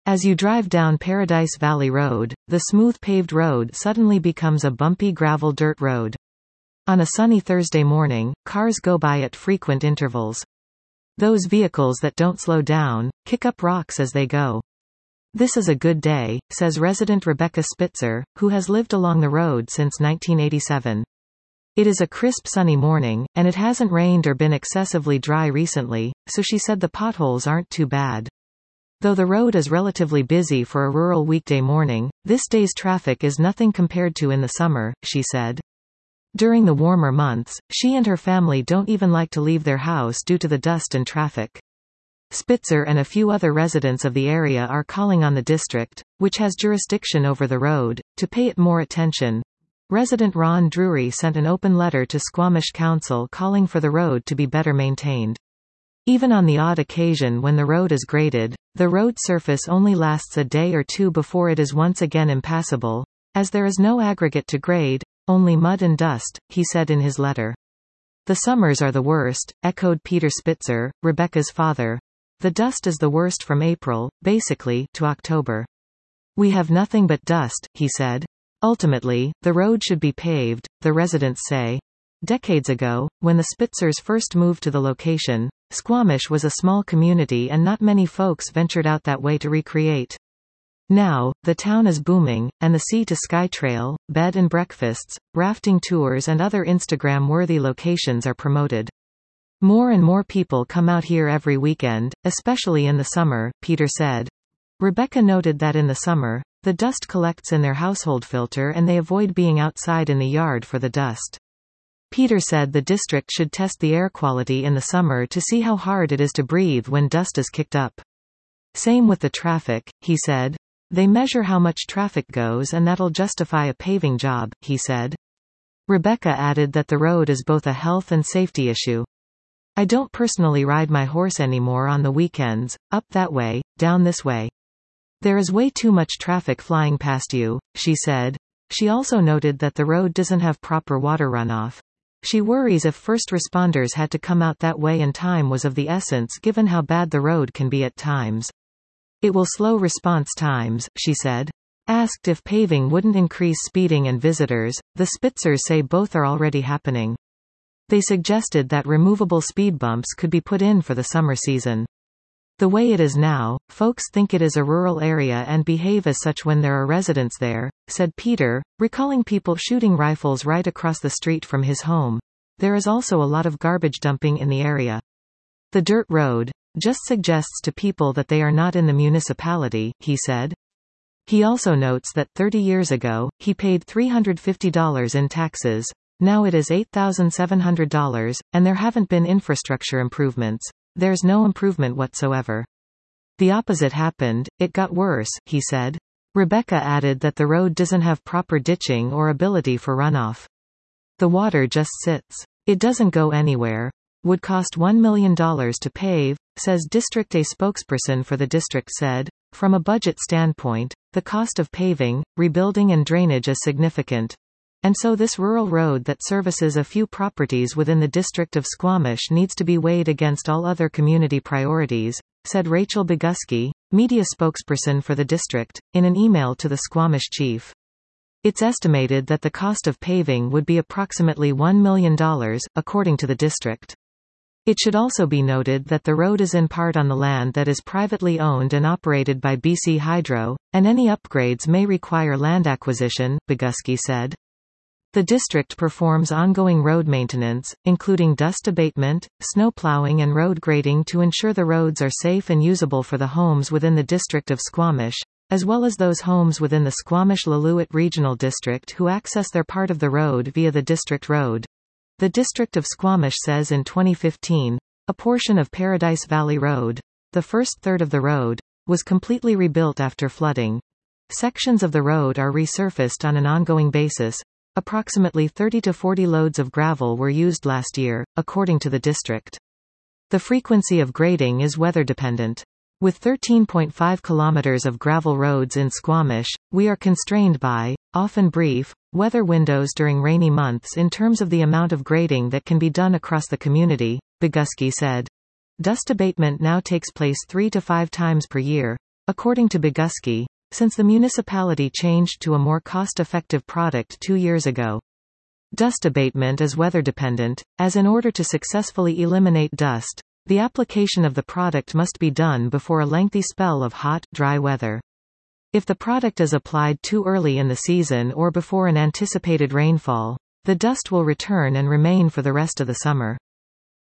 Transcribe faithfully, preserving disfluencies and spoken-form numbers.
As you drive down Paradise Valley Road, the smooth paved road suddenly becomes a bumpy gravel dirt road. On a sunny Thursday morning, cars go by at frequent intervals. Those vehicles that don't slow down, kick up rocks as they go. This is a good day, says resident Rebecca Spitzer, who has lived along the road since nineteen eighty-seven. It is a crisp sunny morning, and it hasn't rained or been excessively dry recently, so she said the potholes aren't too bad. Though the road is relatively busy for a rural weekday morning, this day's traffic is nothing compared to in the summer, she said. During the warmer months, she and her family don't even like to leave their house due to the dust and traffic. Spitzer and a few other residents of the area are calling on the district, which has jurisdiction over the road, to pay it more attention. Resident Ron Drury sent an open letter to Squamish Council calling for the road to be better maintained. Even on the odd occasion when the road is graded, the road surface only lasts a day or two before it is once again impassable, as there is no aggregate to grade, only mud and dust, he said in his letter. The summers are the worst, echoed Peter Spitzer, Rebecca's father. The dust is the worst from April, basically, to October. We have nothing but dust, he said. Ultimately, the road should be paved, the residents say. Decades ago, when the Spitzers first moved to the location, Squamish was a small community and not many folks ventured out that way to recreate. Now, the town is booming, and the Sea to Sky Trail, bed and breakfasts, rafting tours and other Instagram-worthy locations are promoted. More and more people come out here every weekend, especially in the summer, Peter said. Rebecca noted that in the summer, the dust collects in their household filter and they avoid being outside in the yard for the dust. Peter said the district should test the air quality in the summer to see how hard it is to breathe when dust is kicked up. Same with the traffic, he said. They measure how much traffic goes and that'll justify a paving job, he said. Rebecca added that the road is both a health and safety issue. I don't personally ride my horse anymore on the weekends, up that way, down this way. There is way too much traffic flying past you, she said. She also noted that the road doesn't have proper water runoff. She worries if first responders had to come out that way and time was of the essence given how bad the road can be at times. It will slow response times, she said. Asked if paving wouldn't increase speeding and visitors, the Spitzers say both are already happening. They suggested that removable speed bumps could be put in for the summer season. The way it is now, folks think it is a rural area and behave as such when there are residents there, said Peter, recalling people shooting rifles right across the street from his home. There is also a lot of garbage dumping in the area. The dirt road just suggests to people that they are not in the municipality, he said. He also notes that thirty years ago, he paid three hundred fifty dollars in taxes. Now it is eight thousand seven hundred dollars, and there haven't been infrastructure improvements. There's no improvement whatsoever. The opposite happened, it got worse, he said. Rebecca added that the road doesn't have proper ditching or ability for runoff. The water just sits. It doesn't go anywhere. Would cost one million dollars to pave, says District A spokesperson for the district said. From a budget standpoint, the cost of paving, rebuilding and drainage is significant. And so this rural road that services a few properties within the district of Squamish needs to be weighed against all other community priorities, said Rachel Boguski, media spokesperson for the district, in an email to the Squamish chief. It's estimated that the cost of paving would be approximately one million dollars, according to the district. It should also be noted that the road is in part on the land that is privately owned and operated by B C Hydro, and any upgrades may require land acquisition, Boguski said. The district performs ongoing road maintenance, including dust abatement, snow plowing and road grading to ensure the roads are safe and usable for the homes within the district of Squamish, as well as those homes within the Squamish-Lillooet Regional District who access their part of the road via the district road. The District of Squamish says in twenty fifteen, a portion of Paradise Valley Road, the first third of the road, was completely rebuilt after flooding. Sections of the road are resurfaced on an ongoing basis. Approximately thirty to forty loads of gravel were used last year, according to the district. The frequency of grading is weather-dependent. With thirteen point five kilometers of gravel roads in Squamish, we are constrained by, often brief, weather windows during rainy months in terms of the amount of grading that can be done across the community, Boguski said. Dust abatement now takes place three to five times per year. According to Boguski, since the municipality changed to a more cost-effective product two years ago. Dust abatement is weather-dependent, as in order to successfully eliminate dust, the application of the product must be done before a lengthy spell of hot, dry weather. If the product is applied too early in the season or before an anticipated rainfall, the dust will return and remain for the rest of the summer.